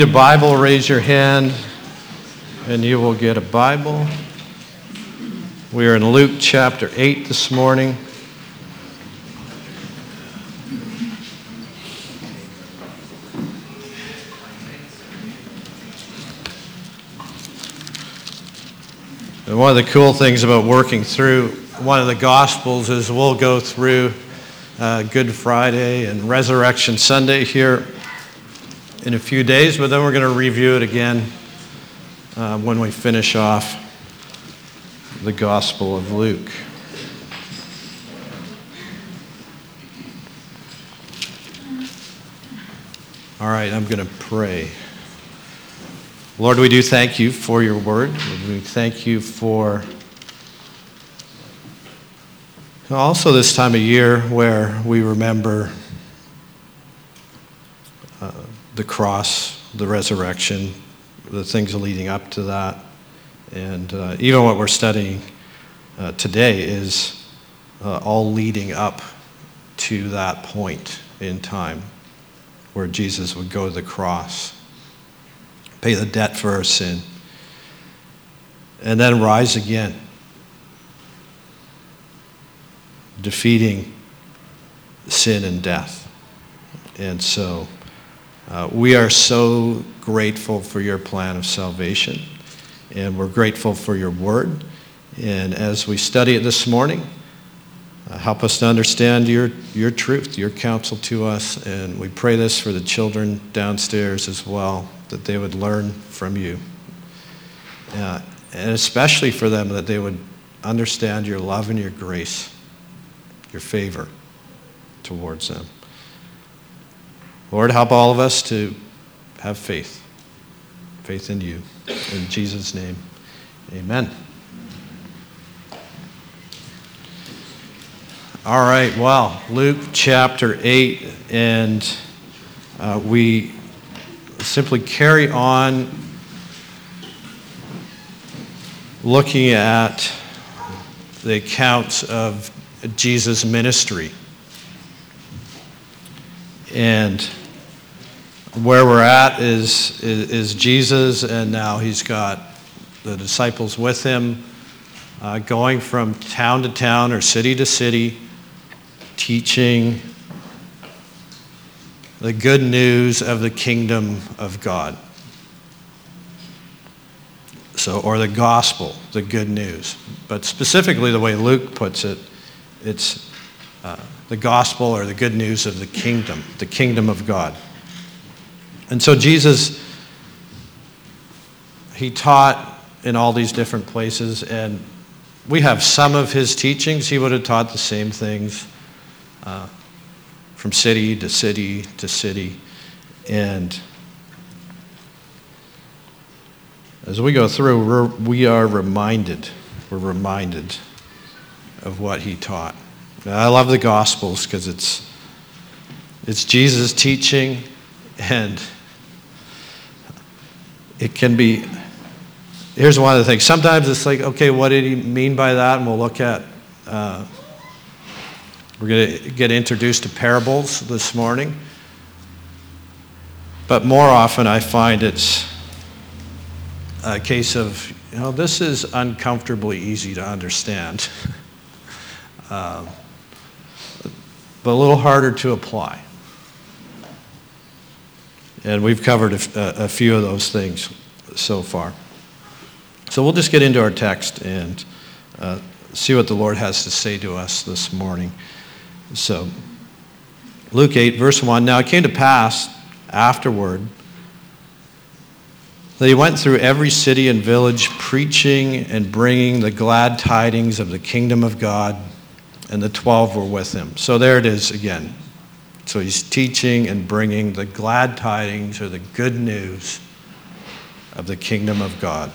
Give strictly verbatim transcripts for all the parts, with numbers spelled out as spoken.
A Bible, raise your hand and you will get a Bible. We are in Luke chapter eight this morning. And one of the cool things about working through one of the Gospels is we'll go through uh, Good Friday and Resurrection Sunday here in a few days, but then we're going to review it again uh, when we finish off the Gospel of Luke. All right, I'm going to pray. Lord, we do thank you for your word. We thank you for also this time of year where we remember uh, the cross, the resurrection, the things leading up to that. And uh, even what we're studying uh, today is uh, all leading up to that point in time where Jesus would go to the cross, pay the debt for our sin, and then rise again, defeating sin and death. And so uh, we are so grateful for your plan of salvation, and we're grateful for your word. And as we study it this morning, uh, help us to understand your, your truth, your counsel to us. And we pray this for the children downstairs as well, that they would learn from you. Uh, and especially for them, that they would understand your love and your grace, your favor towards them. Lord, help all of us to have faith, faith in you. In Jesus' name, amen. All right, well, Luke chapter eight, and uh, we simply carry on looking at the accounts of Jesus' ministry. And where we're at is, is, is Jesus, and now he's got the disciples with him, uh, going from town to town or city to city, teaching the good news of the kingdom of God. So, or the gospel, the good news. But specifically the way Luke puts it, it's uh, the gospel or the good news of the kingdom, the kingdom of God. And so Jesus, he taught in all these different places, and we have some of his teachings. He would have taught the same things uh, from city to city to city. And as we go through, we're, we are reminded, we're reminded of what he taught. Now, I love the Gospels because it's, it's Jesus teaching, and it can be, here's one of the things. Sometimes it's like, okay, what did he mean by that? And we'll look at, uh, we're going to get introduced to parables this morning. But more often I find it's a case of, you know, this is uncomfortably easy to understand, uh, but a little harder to apply. And we've covered a, a few of those things so far. So we'll just get into our text and uh, see what the Lord has to say to us this morning. So, Luke eight, verse one, now it came to pass afterward that he went through every city and village, preaching and bringing the glad tidings of the kingdom of God, and the twelve were with him. So there it is again. So he's teaching and bringing the glad tidings or the good news of the kingdom of God.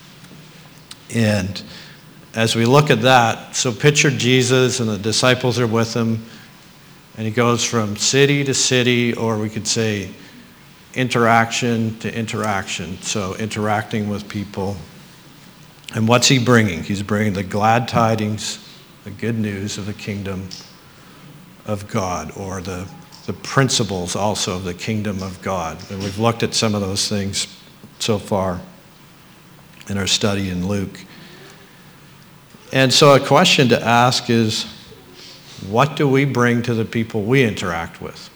And as we look at that, so picture Jesus and the disciples are with him, and he goes from city to city, or we could say interaction to interaction. So interacting with people. And what's he bringing? He's bringing the glad tidings, the good news of the kingdom of God, or the the principles also of the kingdom of God. And we've looked at some of those things so far in our study in Luke. And so a question to ask is, what do we bring to the people we interact with?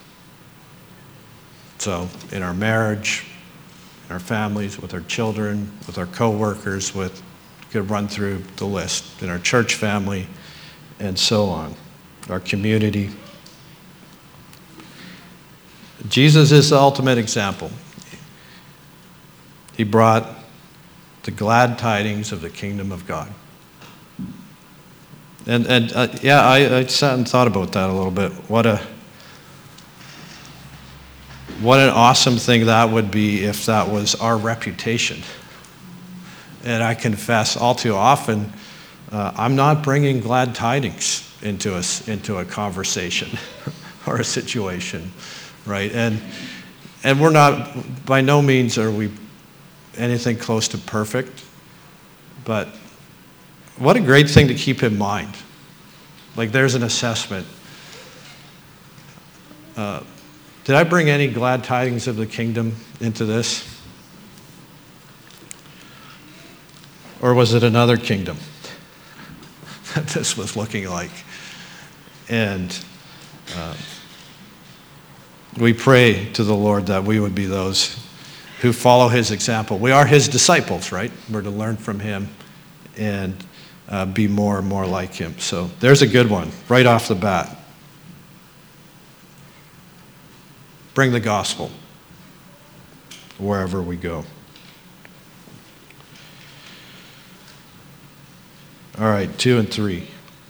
So in our marriage, in our families, with our children, with our co-workers, with, you could run through the list, in our church family, and so on, our community. Jesus is the ultimate example. He brought the glad tidings of the kingdom of God. And, and uh, yeah, I, I sat and thought about that a little bit. What a what an awesome thing that would be if that was our reputation. And I confess all too often, uh, I'm not bringing glad tidings into a, into a conversation or a situation, right? And and we're not, by no means are we anything close to perfect, but what a great thing to keep in mind. Like, there's an assessment. Uh, did I bring any glad tidings of the kingdom into this? Or was it another kingdom that this was looking like? And uh, we pray to the Lord that we would be those who follow his example. We are his disciples, right? We're to learn from him and uh, be more and more like him. So there's a good one right off the bat. Bring the gospel wherever we go. All right, two and three.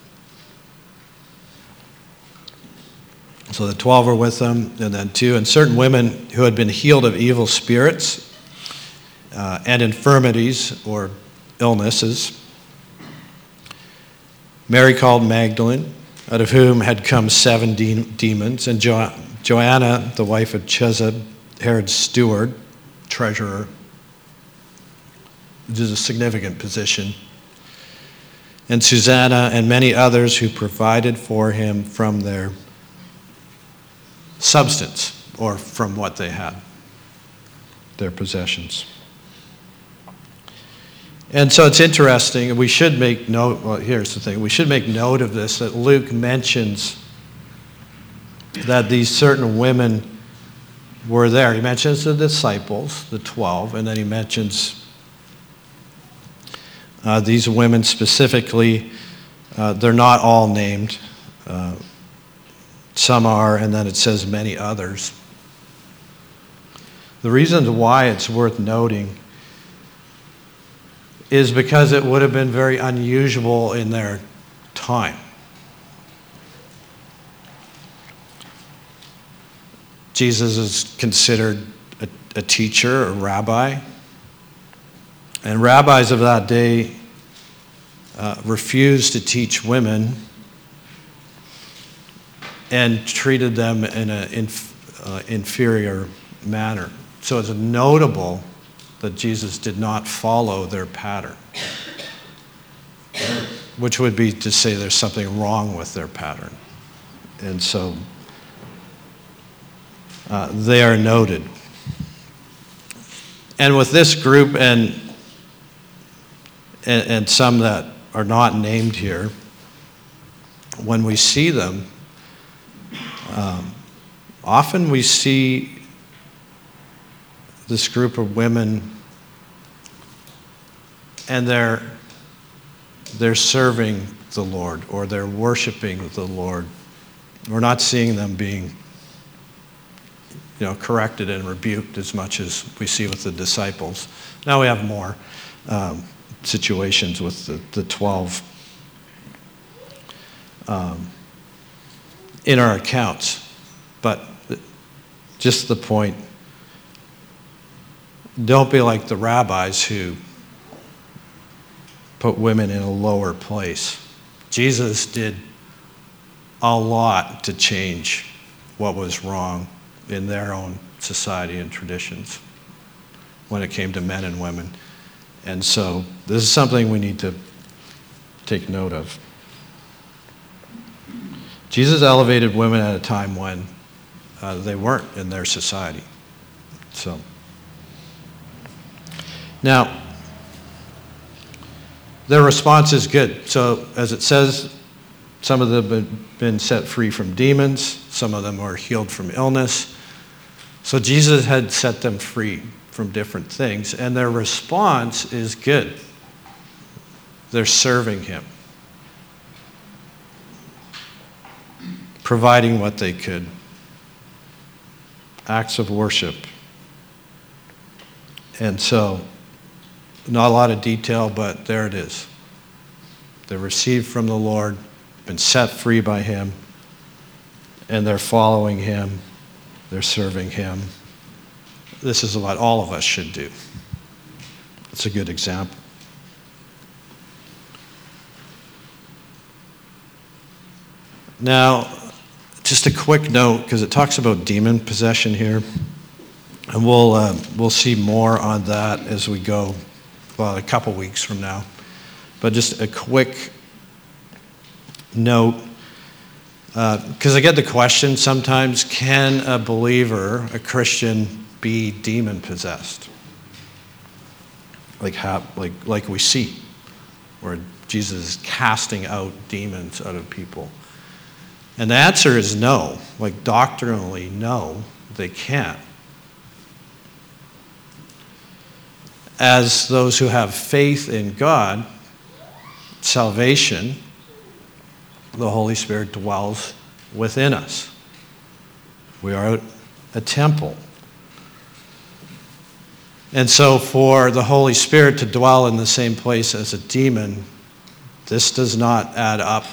So the twelve were with them, and then two, and certain women who had been healed of evil spirits uh, and infirmities or illnesses. Mary called Magdalene, out of whom had come seven de- demons, and jo- Joanna, the wife of Chuza, Herod's steward, treasurer, which is a significant position, and Susanna and many others who provided for him from their substance, or from what they had, their possessions. And so it's interesting, we should make note, well, here's the thing, we should make note of this, that Luke mentions that these certain women were there. He mentions the disciples, the twelve, and then he mentions uh, these women specifically. Uh, they're not all named. Uh, some are, and then it says many others. The reason why it's worth noting is because it would have been very unusual in their time. Jesus is considered a, a teacher, a rabbi, and rabbis of that day uh, refused to teach women and treated them in an inf- uh, inferior manner. So it's notable that Jesus did not follow their pattern, which would be to say there's something wrong with their pattern. And so uh, they are noted. And with this group and, and and some that are not named here, when we see them, um, often we see this group of women and they're they're serving the Lord, or they're worshiping the Lord. We're not seeing them being, you know, corrected and rebuked as much as we see with the disciples. Now we have more um, situations with the, the twelve um, in our accounts. But just the point, don't be like the rabbis who put women in a lower place. Jesus did a lot to change what was wrong in their own society and traditions when it came to men and women. And so this is something we need to take note of. Jesus elevated women at a time when uh, they weren't in their society. So, now, their response is good. So, as it says, some of them have been set free from demons. Some of them were healed from illness. So Jesus had set them free from different things. And their response is good. They're serving him, providing what they could. Acts of worship. And so, not a lot of detail, but there it is. They're received from the Lord, been set free by him, and they're following him, they're serving him. This is what all of us should do. It's a good example. Now, just a quick note, because it talks about demon possession here, and we'll uh, we'll see more on that as we go, well, a couple weeks from now. But just a quick note, because uh, I get the question sometimes, can a believer, a Christian, be demon possessed? Like, how, like, like we see, where Jesus is casting out demons out of people. And the answer is no. Like, doctrinally, no, they can't. As those who have faith in God, salvation, the Holy Spirit dwells within us. We are a temple. And so for the Holy Spirit to dwell in the same place as a demon, this does not add up.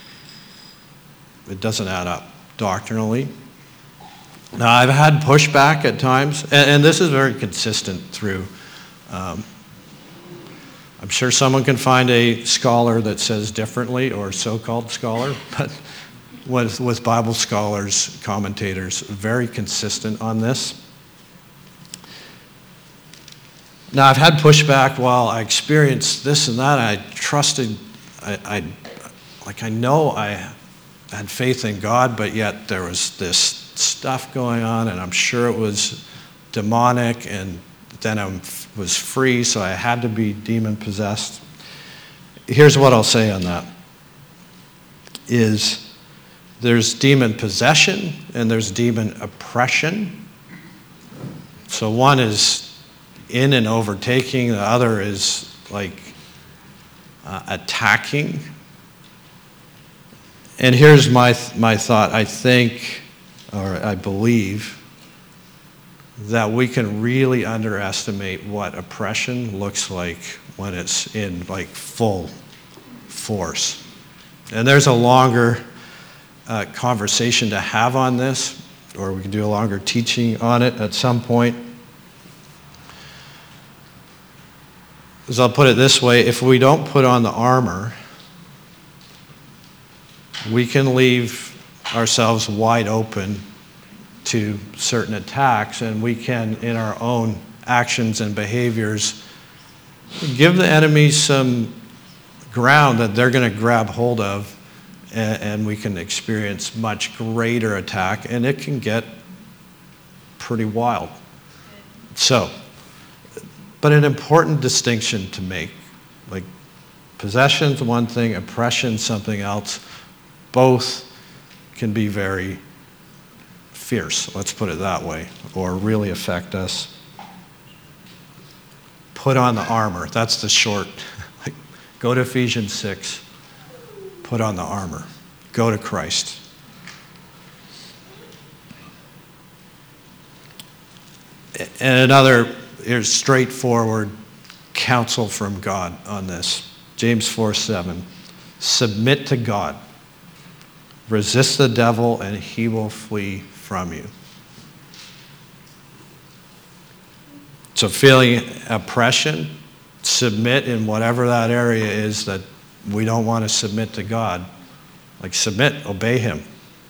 It doesn't add up doctrinally. Now, I've had pushback at times, and, and this is very consistent through. Um, I'm sure someone can find a scholar that says differently, or so-called scholar, but with, with Bible scholars, commentators, very consistent on this. Now, I've had pushback while I experienced this and that. I trusted, I, I like I know I had faith in God, but yet there was this stuff going on, and I'm sure it was demonic, and then I was free, so I had to be demon-possessed. Here's what I'll say on that, is there's demon possession and there's demon oppression. So one is in and overtaking, the other is like uh, attacking. And here's my my thought. I think, or I believe, that we can really underestimate what oppression looks like when it's in like full force. And there's a longer uh, conversation to have on this, or we can do a longer teaching on it at some point. As I'll put it this way, if we don't put on the armor, we can leave ourselves wide open to certain attacks, and we can, in our own actions and behaviors, give the enemy some ground that they're going to grab hold of, and, and we can experience much greater attack, and it can get pretty wild. So, but an important distinction to make, like possession's one thing, oppression something else. Both can be very fierce, let's put it that way, or really affect us. Put on the armor. That's the short. Like, go to Ephesians six. Put on the armor. Go to Christ. And another, here's straightforward counsel from God on this. James four seven. Submit to God. Resist the devil, and he will flee from you. So feeling oppression, submit in whatever that area is that we don't want to submit to God. Like submit, obey him.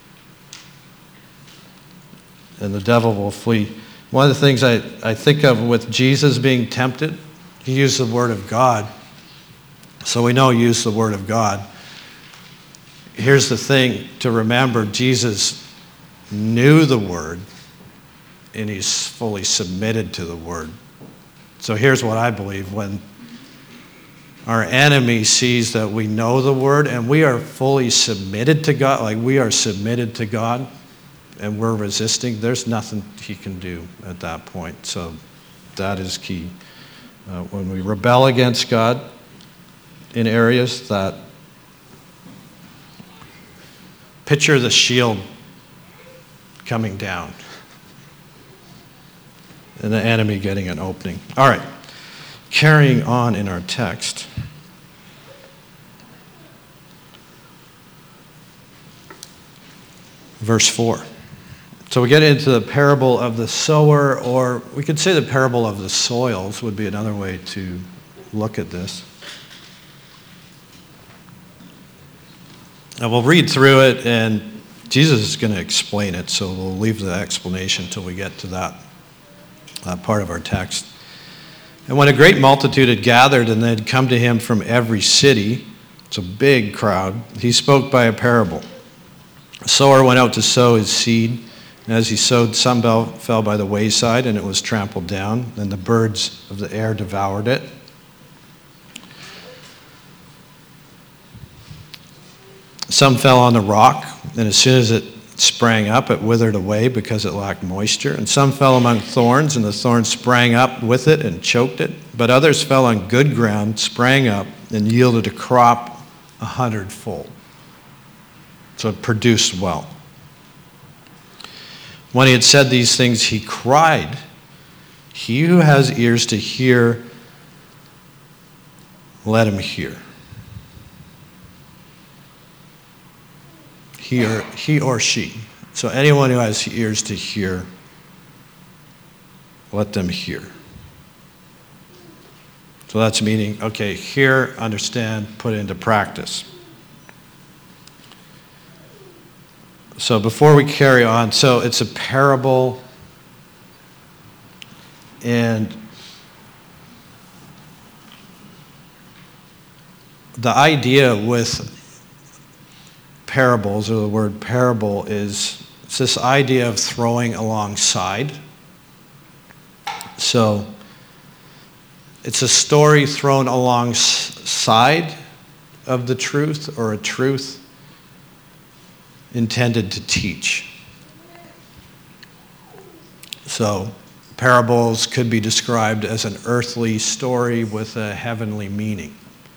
And the devil will flee. One of the things I, I think of with Jesus being tempted, he used the word of God. So we know he used the word of God. Here's the thing to remember, Jesus knew the word, and he's fully submitted to the word. So here's what I believe. When our enemy sees that we know the word and we are fully submitted to God, like we are submitted to God, and we're resisting, there's nothing he can do at that point. So that is key. Uh, when we rebel against God in areas that, picture the shield coming down and the enemy getting an opening. All right, carrying on in our text. Verse four. So we get into the parable of the sower, or we could say the parable of the soils would be another way to look at this. And we'll read through it, and Jesus is going to explain it, so we'll leave the explanation until we get to that uh, part of our text. And when a great multitude had gathered and they had come to him from every city, it's a big crowd, he spoke by a parable. A sower went out to sow his seed. And as he sowed, some fell by the wayside, and it was trampled down, and the birds of the air devoured it. Some fell on the rock, and as soon as it sprang up, it withered away because it lacked moisture. And some fell among thorns, and the thorns sprang up with it and choked it. But others fell on good ground, sprang up, and yielded a crop a hundredfold. So it produced well. When he had said these things, he cried, "He who has ears to hear, let him hear." He or, he or she. So anyone who has ears to hear, let them hear. So that's meaning, okay, hear, understand, put into practice. So before we carry on, so it's a parable, and the idea with parables, or the word parable, is it's this idea of throwing alongside. So it's a story thrown alongside of the truth, or a truth intended to teach. So parables could be described as an earthly story with a heavenly meaning.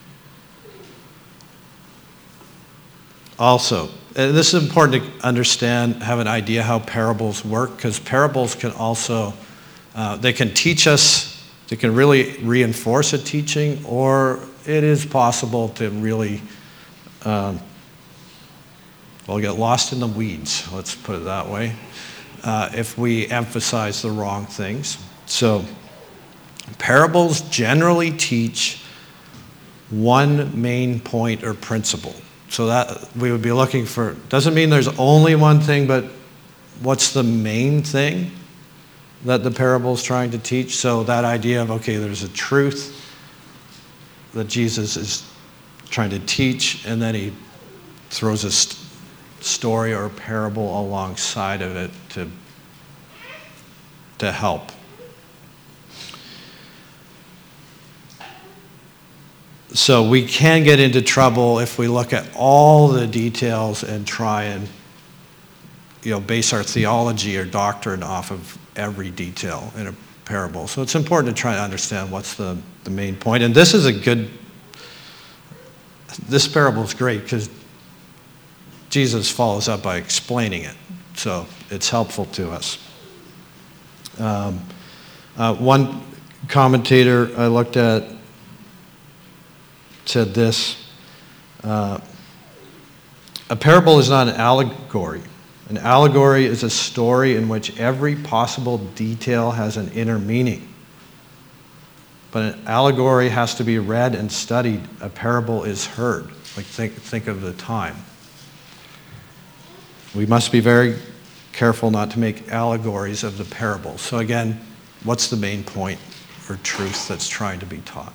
Also, and this is important to understand, have an idea how parables work, because parables can also, uh, they can teach us, they can really reinforce a teaching, or it is possible to really um, We'll get lost in the weeds, let's put it that way, uh, if we emphasize the wrong things. So parables generally teach one main point or principle. So that we would be looking for, doesn't mean there's only one thing, but what's the main thing that the parable is trying to teach? So that idea of, okay, there's a truth that Jesus is trying to teach, and then he throws a st- story or parable alongside of it to, to help. So we can get into trouble if we look at all the details and try and, you know, base our theology or doctrine off of every detail in a parable. So it's important to try to understand what's the, the main point. And this is a good, this parable is great because Jesus follows up by explaining it, so it's helpful to us. Um, uh, one commentator I looked at said this, uh, a parable is not an allegory. An allegory is a story in which every possible detail has an inner meaning. But an allegory has to be read and studied. A parable is heard. Like think, think of the time. We must be very careful not to make allegories of the parable. So again, what's the main point or truth that's trying to be taught?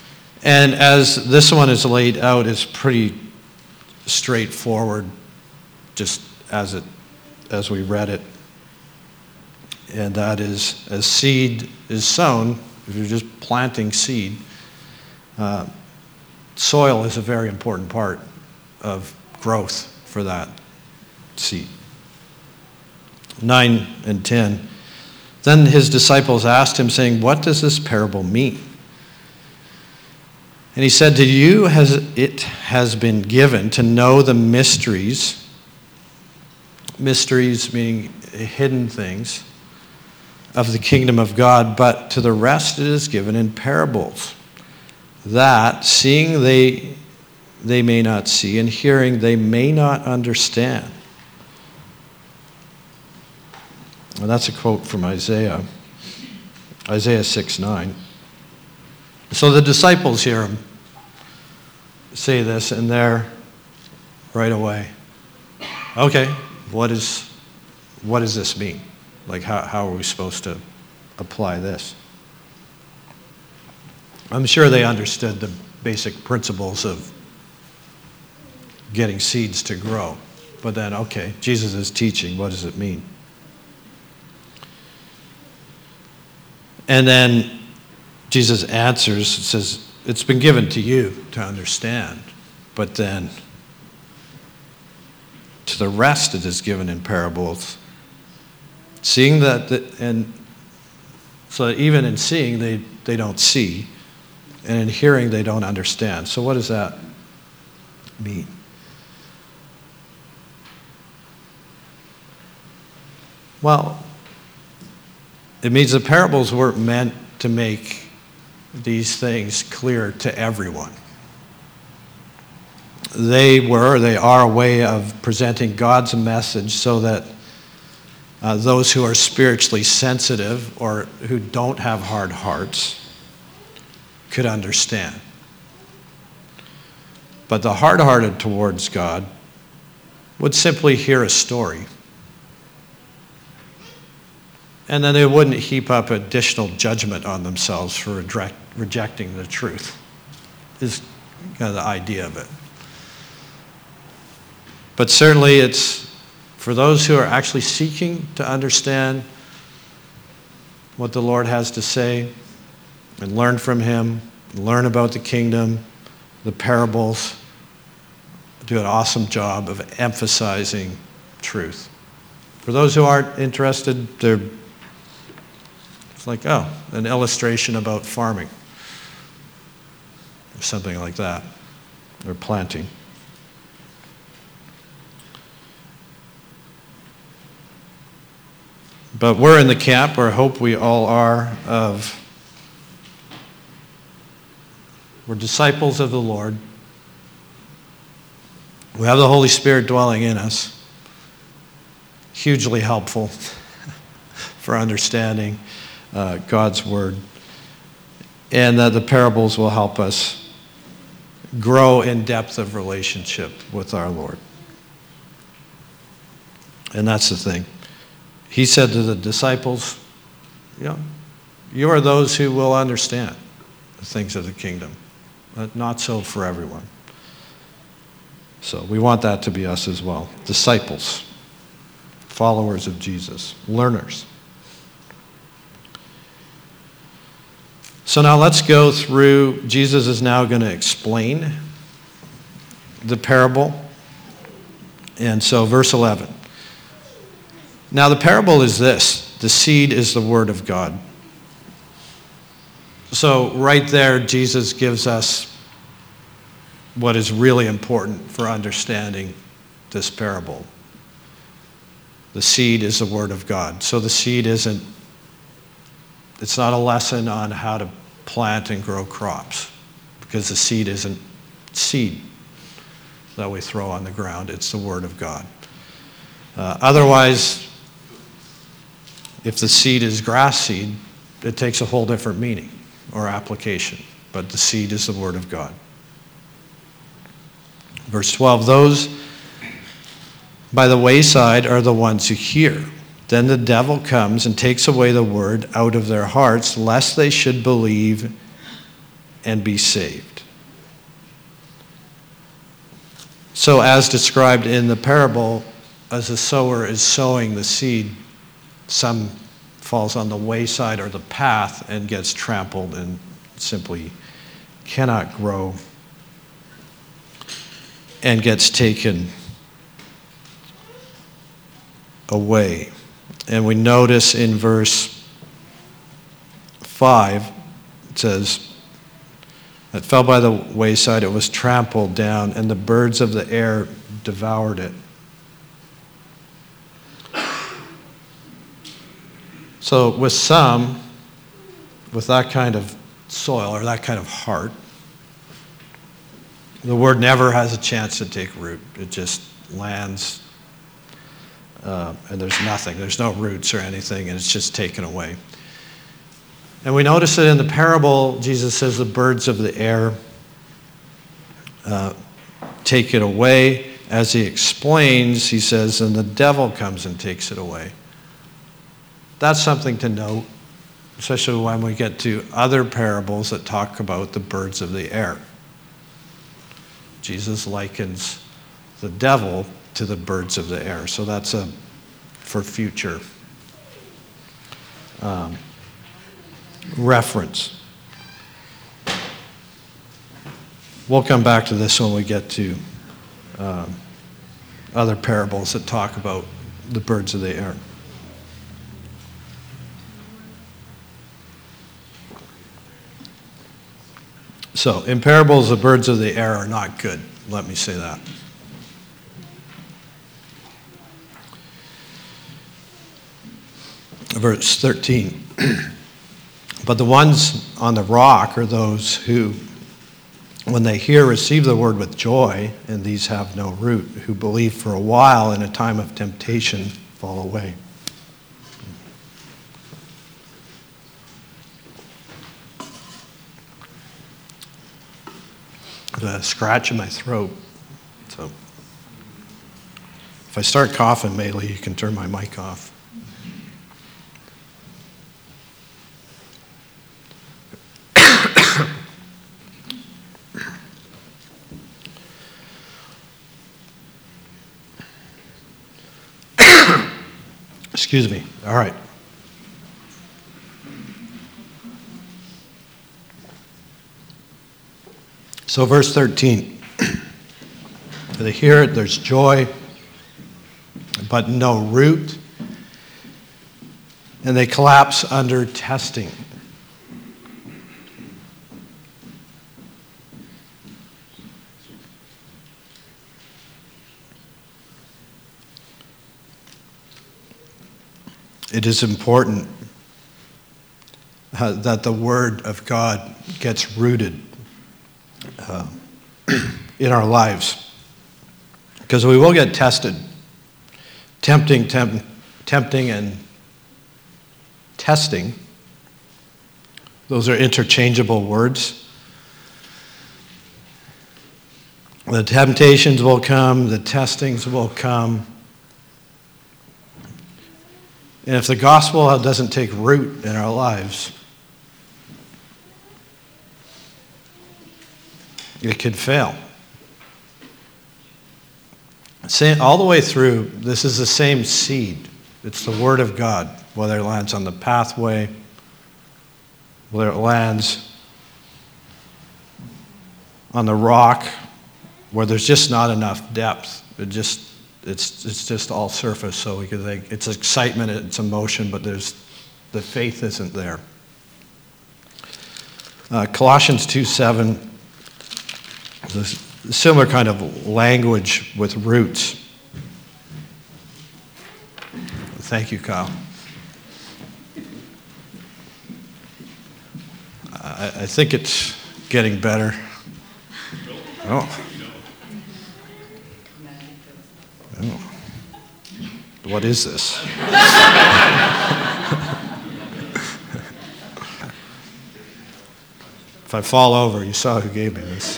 And as this one is laid out, it's pretty straightforward just as it, as we read it. And that is, as seed is sown, if you're just planting seed, uh, soil is a very important part of growth for that seed. nine and ten. Then his disciples asked him, saying, "What does this parable mean?" And he said, "To you has it has been given to know the mysteries," mysteries meaning hidden things, "of the kingdom of God, but to the rest it is given in parables, that seeing they they may not see, and hearing they may not understand." And that's a quote from Isaiah, Isaiah six nine. So the disciples hear him say this, and they're right away, okay, what is what does this mean? Like, how, how are we supposed to apply this? I'm sure they understood the basic principles of getting seeds to grow. But then, okay, Jesus is teaching. What does it mean? And then Jesus answers, says, it's been given to you to understand. But then to the rest it is given in parables. Seeing that, that and so that even in seeing they, they don't see, and in hearing they don't understand. So what does that mean? Well, it means the parables weren't meant to make these things clear to everyone. They were, they are a way of presenting God's message so that uh, those who are spiritually sensitive or who don't have hard hearts could understand. But the hard-hearted towards God would simply hear a story, and then they wouldn't heap up additional judgment on themselves for reject, rejecting the truth, is kind of the idea of it. But certainly it's for those who are actually seeking to understand what the Lord has to say and learn from him, learn about the kingdom, the parables, do an awesome job of emphasizing truth. For those who aren't interested, they're It's like, oh, an illustration about farming, or something like that, or planting. But we're in the camp, or I hope we all are, of we're disciples of the Lord. We have the Holy Spirit dwelling in us, hugely helpful for understanding Uh, God's word, and that the parables will help us grow in depth of relationship with our Lord. And that's the thing. He said to the disciples, you know, you are those who will understand the things of the kingdom, but not so for everyone. So we want that to be us as well. Disciples, followers of Jesus, learners. So now let's go through, Jesus is now going to explain the parable. And so verse eleven. Now the parable is this: the seed is the word of God. So right there, Jesus gives us what is really important for understanding this parable. The seed is the word of God. So the seed isn't, it's not a lesson on how to plant and grow crops, because the seed isn't seed that we throw on the ground. It's the word of God. Uh, otherwise, if the seed is grass seed, it takes a whole different meaning or application. But the seed is the word of God. Verse twelve, those by the wayside are the ones who hear. Then the devil comes and takes away the word out of their hearts, lest they should believe and be saved. So as described in the parable, as a sower is sowing the seed, some falls on the wayside or the path and gets trampled and simply cannot grow and gets taken away. And we notice in verse five, it says, it fell by the wayside, it was trampled down, and the birds of the air devoured it. So with some, with that kind of soil or that kind of heart, the word never has a chance to take root. It just lands, uh, and there's nothing. There's no roots or anything, and it's just taken away. And we notice that in the parable, Jesus says the birds of the air uh, take it away. As he explains, he says, and the devil comes and takes it away. That's something to note, especially when we get to other parables that talk about the birds of the air. Jesus likens the devil to the birds of the air. So that's a for future um, reference. We'll come back to this when we get to um, other parables that talk about the birds of the air. So, in parables, the birds of the air are not good. Let me say that. Verse thirteen. But the ones on the rock are those who, when they hear, receive the word with joy, and these have no root, who believe for a while, in a time of temptation fall away. A scratch in my throat. So if I start coughing, Maylee, you can turn my mic off. Excuse me. All right. So verse thirteen, they hear it, there's joy, but no root, and they collapse under testing. It is important uh, that the Word of God gets rooted Uh, in our lives, because we will get tested. Tempting, temp, tempting, and testing, those are interchangeable words. The temptations will come, the testings will come. And if the gospel doesn't take root in our lives, it could fail. All the way through, this is the same seed. It's the Word of God, whether it lands on the pathway, whether it lands on the rock, where there's just not enough depth. It just, it's, it's just all surface, so we could think it's excitement, it's emotion, but there's, the faith isn't there. Uh, Colossians two seven, a similar kind of language with roots. Thank you, Kyle. I, I think it's getting better. Oh. Oh. What is this? If I fall over, you saw who gave me this.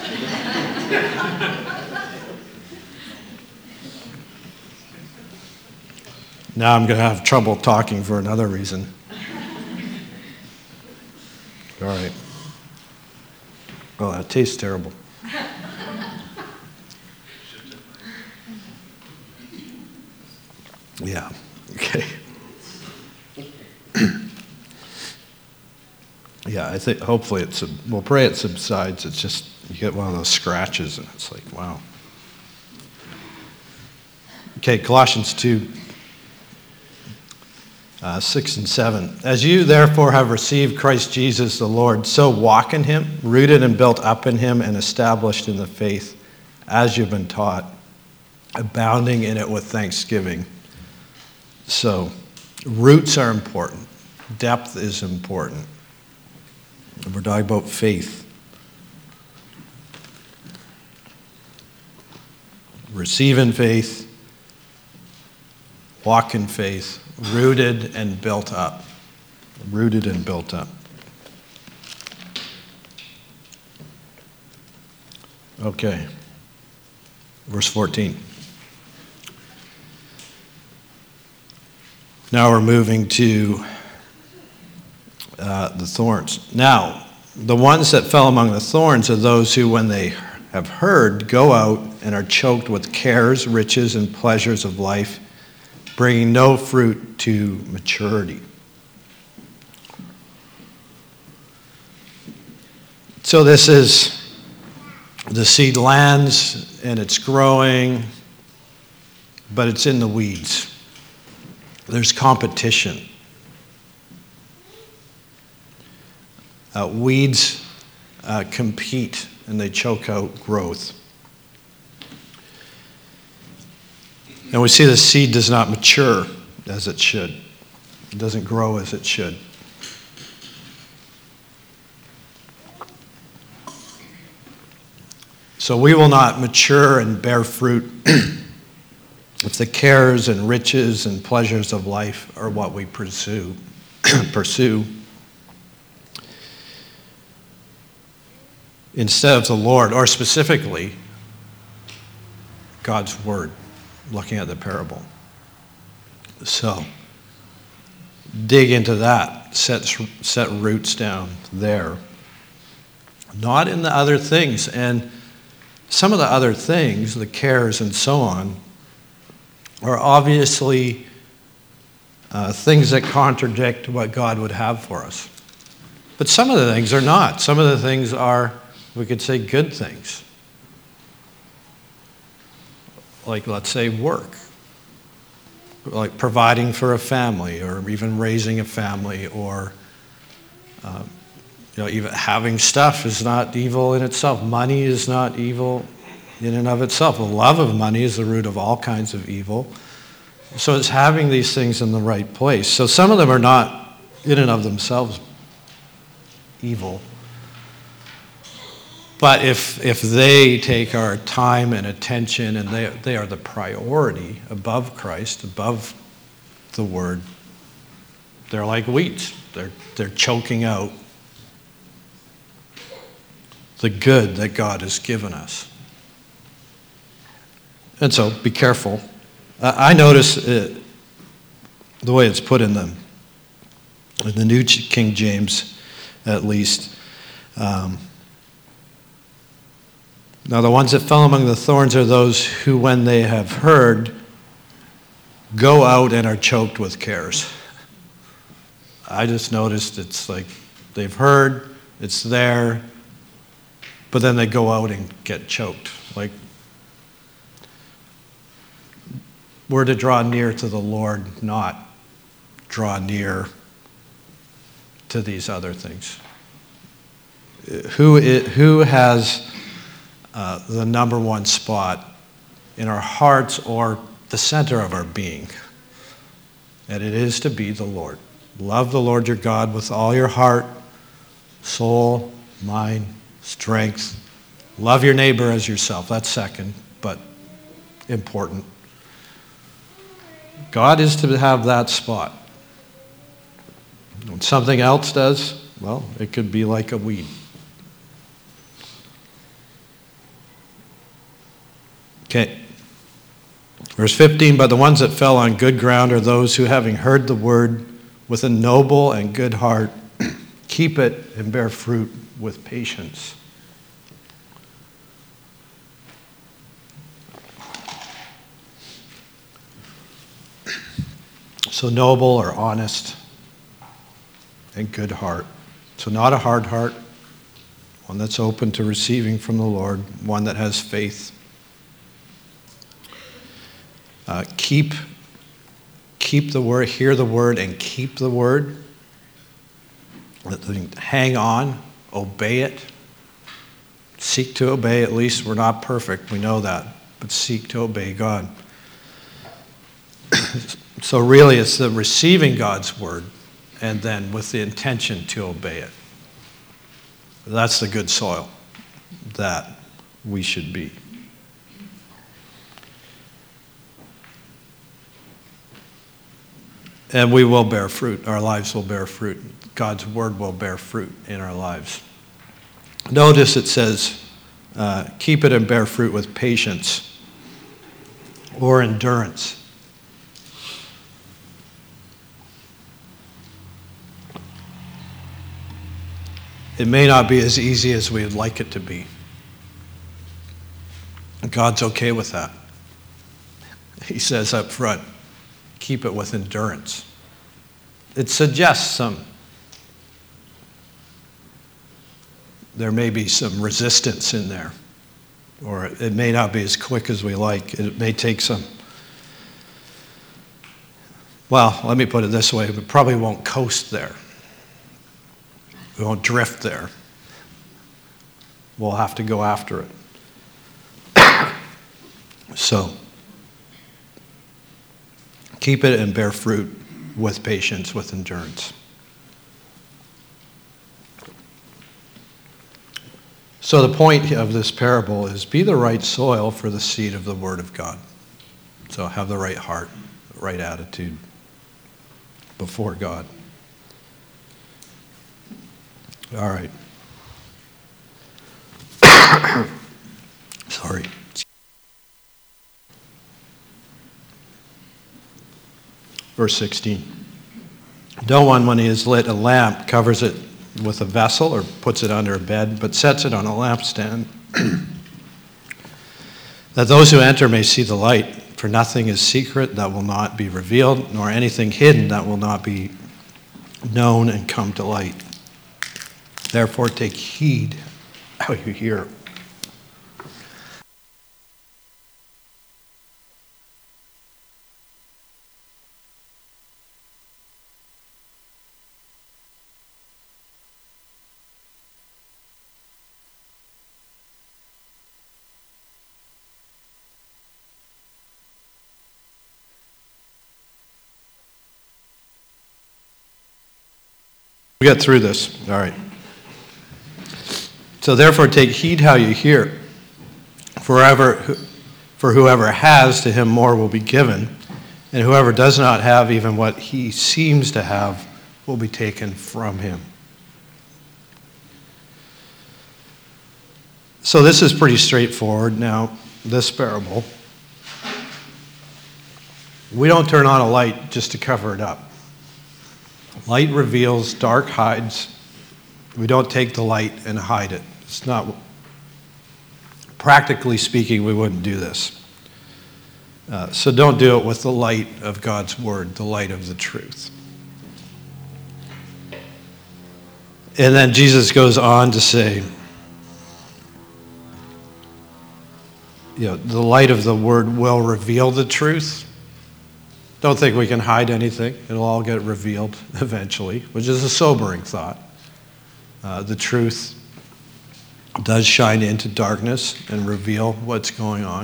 Now I'm going to have trouble talking for another reason. All right. Oh, that tastes terrible. Yeah. Okay. Yeah, I think hopefully it's, we'll pray it subsides. It's just, you get one of those scratches and it's like, wow. Okay, Colossians two, uh, six and seven. As you therefore have received Christ Jesus the Lord, so walk in him, rooted and built up in him and established in the faith as you've been taught, abounding in it with thanksgiving. So, roots are important. Depth is important. We're talking about faith. Receive in faith, walk in faith, rooted and built up. Rooted and built up. Okay. Verse fourteen. Now we're moving to uh, the thorns. Now, the ones that fell among the thorns are those who, when they have heard, go out and are choked with cares, riches, and pleasures of life, bringing no fruit to maturity. So this is the seed lands and it's growing, but it's in the weeds. There's competition. Uh, weeds uh, compete and they choke out growth. And we see the seed does not mature as it should. It doesn't grow as it should. So we will not mature and bear fruit if the cares and riches and pleasures of life are what we pursue. pursue. Instead of the Lord, or specifically God's word, looking at the parable. So, dig into that, set, set roots down there. Not in the other things. And some of the other things, the cares and so on, are obviously uh, things that contradict what God would have for us. But some of the things are not. Some of the things are, we could say, good things. Like, let's say, work. Like providing for a family, or even raising a family, or uh, you know, even having stuff is not evil in itself. Money is not evil in and of itself. The love of money is the root of all kinds of evil. So it's having these things in the right place. So some of them are not in and of themselves evil. But if if they take our time and attention and they, they are the priority above Christ, above the Word, they're like weeds. They're, they're choking out the good that God has given us. And so be careful. Uh, I notice it, the way it's put in the, in the New King James, at least. Um, Now the ones that fell among the thorns are those who, when they have heard, go out and are choked with cares. I just noticed it's like they've heard, it's there, but then they go out and get choked. Like, we're to draw near to the Lord, not draw near to these other things. Who, it, who has uh, the number one spot in our hearts or the center of our being? And it is to be the Lord. Love the Lord your God with all your heart, soul, mind, strength. Love your neighbor as yourself. That's second, but important. God is to have that spot. When something else does, well, it could be like a weed. Okay. Verse fifteen, but the ones that fell on good ground are those who, having heard the word with a noble and good heart, keep it and bear fruit with patience. So noble or honest and good heart. So not a hard heart, one that's open to receiving from the Lord, one that has faith. Uh, keep, keep the word, hear the word, and keep the word. Hang on, obey it. Seek to obey, at least. We're not perfect, we know that, but seek to obey God. So really it's the receiving God's word and then with the intention to obey it. That's the good soil that we should be. And we will bear fruit. Our lives will bear fruit. God's word will bear fruit in our lives. Notice it says, uh, keep it and bear fruit with patience or endurance. It may not be as easy as we'd like it to be. God's okay with that. He says up front, keep it with endurance. It suggests some, there may be some resistance in there, or it may not be as quick as we like. It may take some, well, let me put it this way, we probably won't coast there. We won't drift there. We'll have to go after it. So, keep it and bear fruit with patience, with endurance. So the point of this parable is be the right soil for the seed of the Word of God. So have the right heart, the right attitude before God. All right. Sorry. Verse sixteen. No one, when he has lit a lamp, covers it with a vessel or puts it under a bed, but sets it on a lampstand, that those who enter may see the light. For nothing is secret that will not be revealed, nor anything hidden that will not be known and come to light. Therefore, take heed how you hear. We get through this. All right. So therefore take heed how you hear. Forever, for whoever has, to him more will be given, and whoever does not have even what he seems to have will be taken from him. So this is pretty straightforward. Now, this parable, we don't turn on a light just to cover it up. Light reveals, dark hides. We don't take the light and hide it. It's not, practically speaking, we wouldn't do this. Uh, so don't do it with the light of God's word, the light of the truth. And then Jesus goes on to say, you know, the light of the word will reveal the truth. Don't think we can hide anything. It'll all get revealed eventually, which is a sobering thought. Uh, the truth does shine into darkness and reveal what's going on.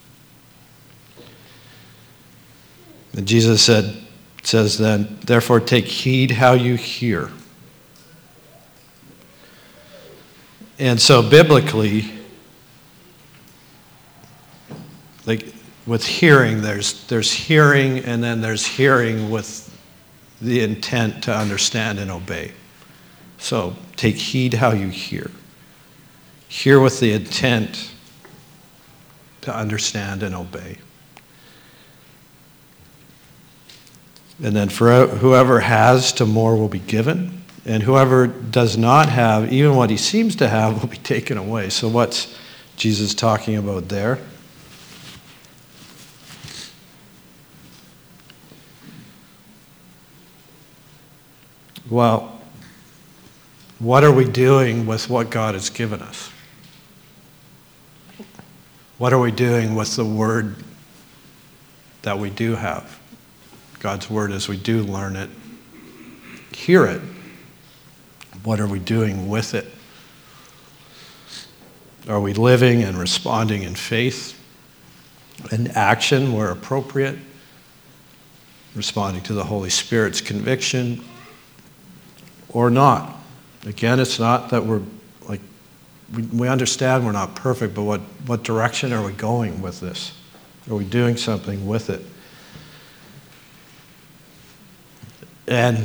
And Jesus said, says then, therefore take heed how you hear. And so biblically, like with hearing, there's there's hearing, and then there's hearing with the intent to understand and obey. So take heed how you hear. Hear with the intent to understand and obey. And then for whoever has, to more will be given. And whoever does not have, even what he seems to have, will be taken away. So what's Jesus talking about there? Well, what are we doing with what God has given us? What are we doing with the word that we do have? God's word, as we do learn it, hear it. What are we doing with it? Are we living and responding in faith and action where appropriate? Responding to the Holy Spirit's conviction or not? Again, it's not that we're like, we, we understand we're not perfect, but what, what direction are we going with this? Are we doing something with it? And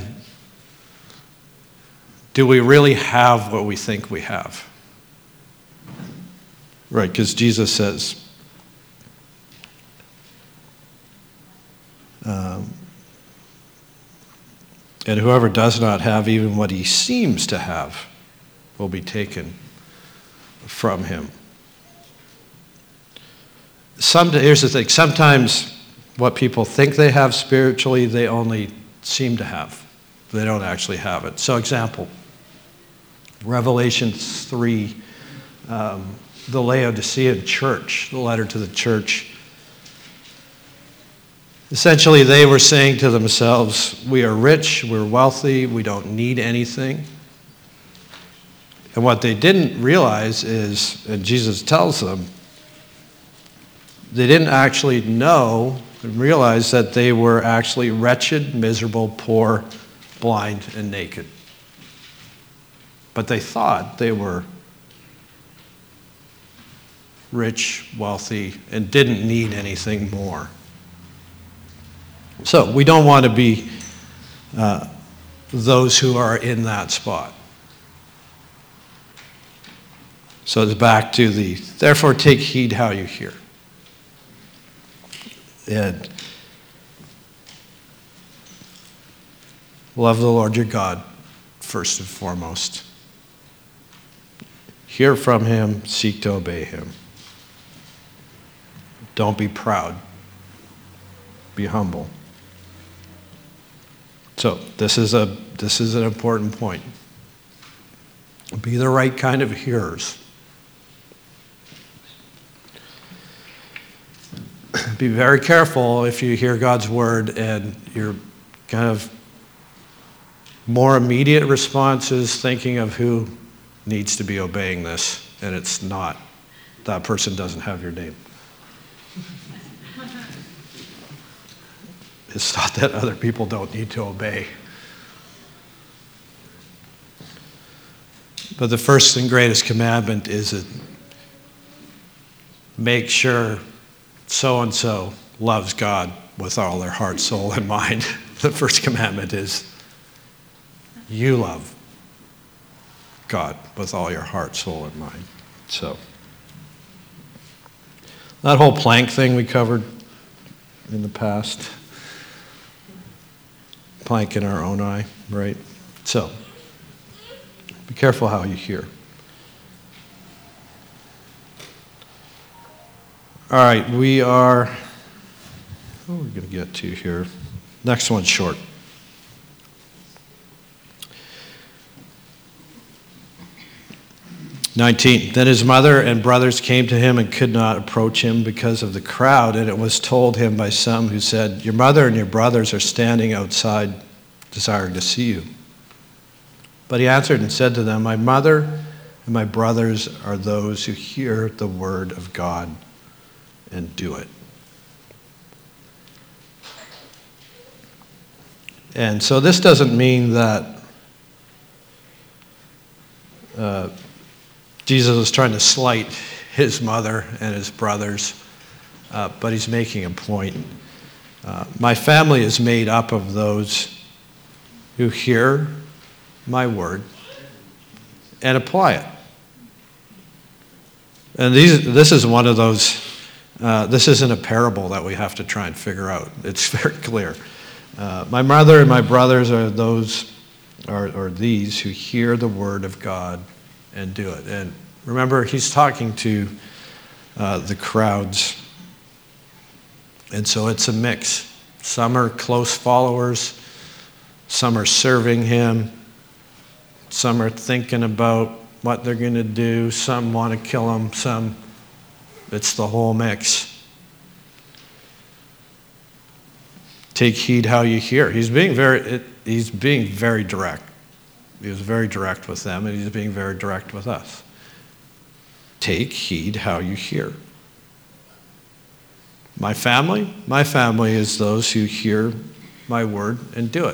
do we really have what we think we have? Right, because Jesus says, um, and whoever does not have even what he seems to have will be taken from him. Some, here's the thing, sometimes what people think they have spiritually, they only seem to have. They don't actually have it. So example, Revelation three, um, the Laodicean church, the letter to the church. Essentially, they were saying to themselves, we are rich, we're wealthy, we don't need anything. And what they didn't realize is, and Jesus tells them, they didn't actually know and realize that they were actually wretched, miserable, poor, blind, and naked. But they thought they were rich, wealthy, and didn't need anything more. So we don't want to be uh, those who are in that spot. So it's back to the, therefore take heed how you hear. And love the Lord your God first and foremost. Hear from him, seek to obey him. Don't be proud. Be humble. So this is a this is an important point. Be the right kind of hearers. Be very careful if you hear God's word and your kind of more immediate response is thinking of who needs to be obeying this, and it's not. That person doesn't have your name. It's not that other people don't need to obey. But the first and greatest commandment is that make sure so-and-so loves God with all their heart, soul, and mind. The first commandment is you love God with all your heart, soul, and mind. So that whole plank thing we covered in the past. Plank in our own eye, right? So, be careful how you hear. All right, we are, what are we going to get to here? Next one's short. nineteen, then his mother and brothers came to him and could not approach him because of the crowd, and it was told him by some who said, your mother and your brothers are standing outside desiring to see you. But he answered and said to them, my mother and my brothers are those who hear the word of God and do it. And so this doesn't mean that uh, Jesus was trying to slight his mother and his brothers, uh, but he's making a point. Uh, my family is made up of those who hear my word and apply it. And these, this is one of those, uh, this isn't a parable that we have to try and figure out. It's very clear. Uh, my mother and my brothers are those, are, are these who hear the word of God and do it. And remember, he's talking to uh, the crowds. And so it's a mix. Some are close followers. Some are serving him. Some are thinking about what they're going to do. Some want to kill him. Some, it's the whole mix. Take heed how you hear. He's being very, it, he's being very direct. He was very direct with them, and he's being very direct with us. Take heed how you hear. My family? My family is those who hear my word and do it.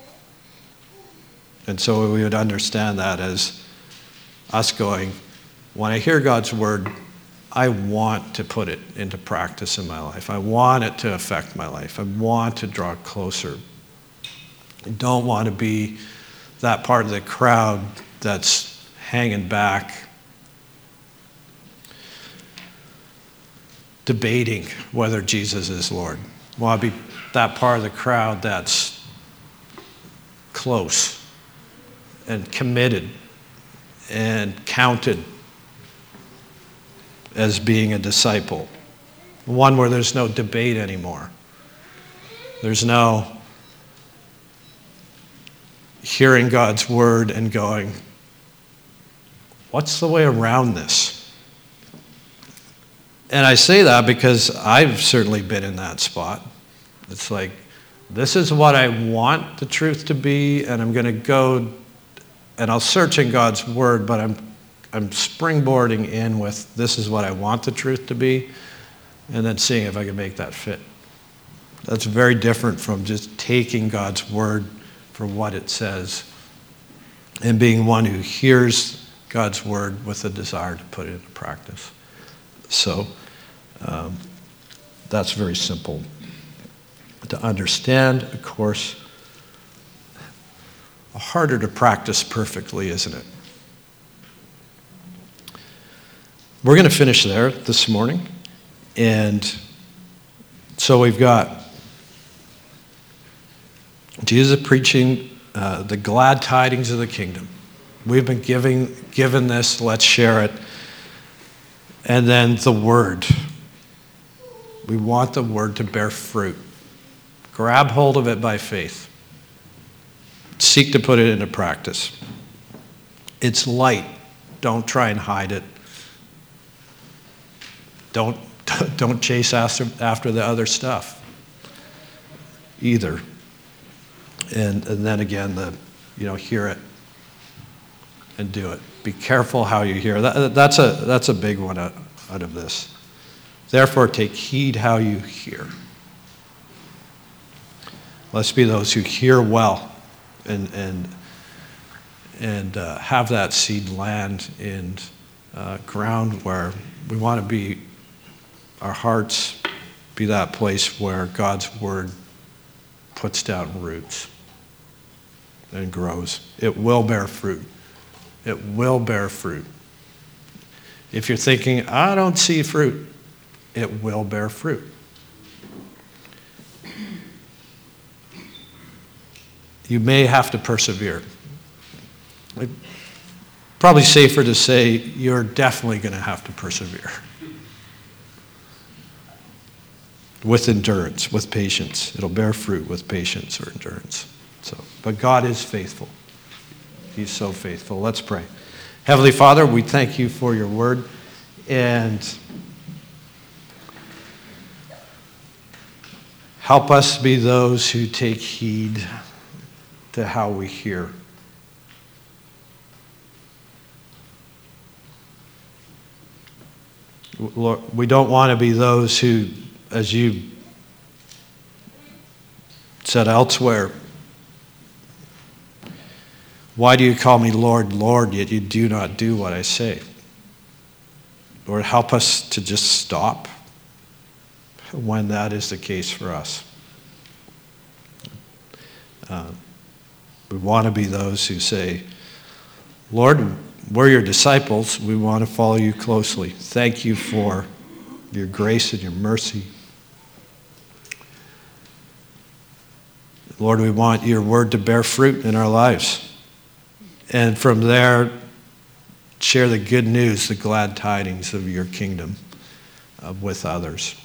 And so we would understand that as us going, when I hear God's word, I want to put it into practice in my life. I want it to affect my life. I want to draw closer. I don't want to be that part of the crowd that's hanging back, debating whether Jesus is Lord. I want to be that part of the crowd that's close and committed and counted as being a disciple. One where there's no debate anymore. There's no hearing God's word and going, what's the way around this? And I say that because I've certainly been in that spot. It's like, this is what I want the truth to be, and I'm going to go, and I'll search in God's word, but I'm I'm springboarding in with, this is what I want the truth to be, and then seeing if I can make that fit. That's very different from just taking God's word for what it says and being one who hears God's word with a desire to put it into practice. So um, that's very simple to understand. Of course, harder to practice perfectly, isn't it? We're going to finish there this morning. And so we've got Jesus preaching uh, the glad tidings of the kingdom. We've been giving, given this, let's share it. And then the word. We want the word to bear fruit. Grab hold of it by faith. Seek to put it into practice. It's light. Don't try and hide it. Don't, don't chase after, after the other stuff either. And, and then again, the, you know, hear it and do it. Be careful how you hear. That, that's, a, that's a big one out, out of this. Therefore, take heed how you hear. Let's be those who hear well and, and, and uh, have that seed land in uh, ground where we want to be. Our hearts be that place where God's word puts down roots and grows. It will bear fruit. It will bear fruit. If you're thinking, I don't see fruit, it will bear fruit. You may have to persevere. It's probably safer to say you're definitely going to have to persevere. With endurance, with patience. It'll bear fruit with patience or endurance. So, but God is faithful. He's so faithful. Let's pray. Heavenly Father, we thank you for your word, and help us be those who take heed to how we hear. Lord, we don't want to be those who, as you said elsewhere, why do you call me Lord, Lord, yet you do not do what I say? Lord, help us to just stop when that is the case for us. Uh, we want to be those who say, Lord, we're your disciples. We want to follow you closely. Thank you for your grace and your mercy. Lord, we want your word to bear fruit in our lives. And from there, share the good news, the glad tidings of your kingdom uh, with others.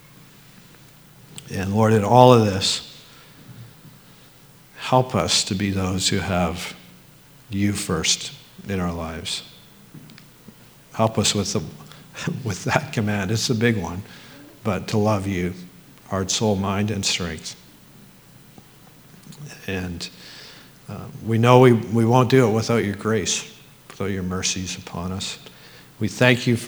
And Lord, in all of this, help us to be those who have you first in our lives. Help us with, the, with that command. It's a big one, but to love you, heart, soul, mind, and strength. And uh, we know we, we won't do it without your grace, without your mercies upon us. We thank you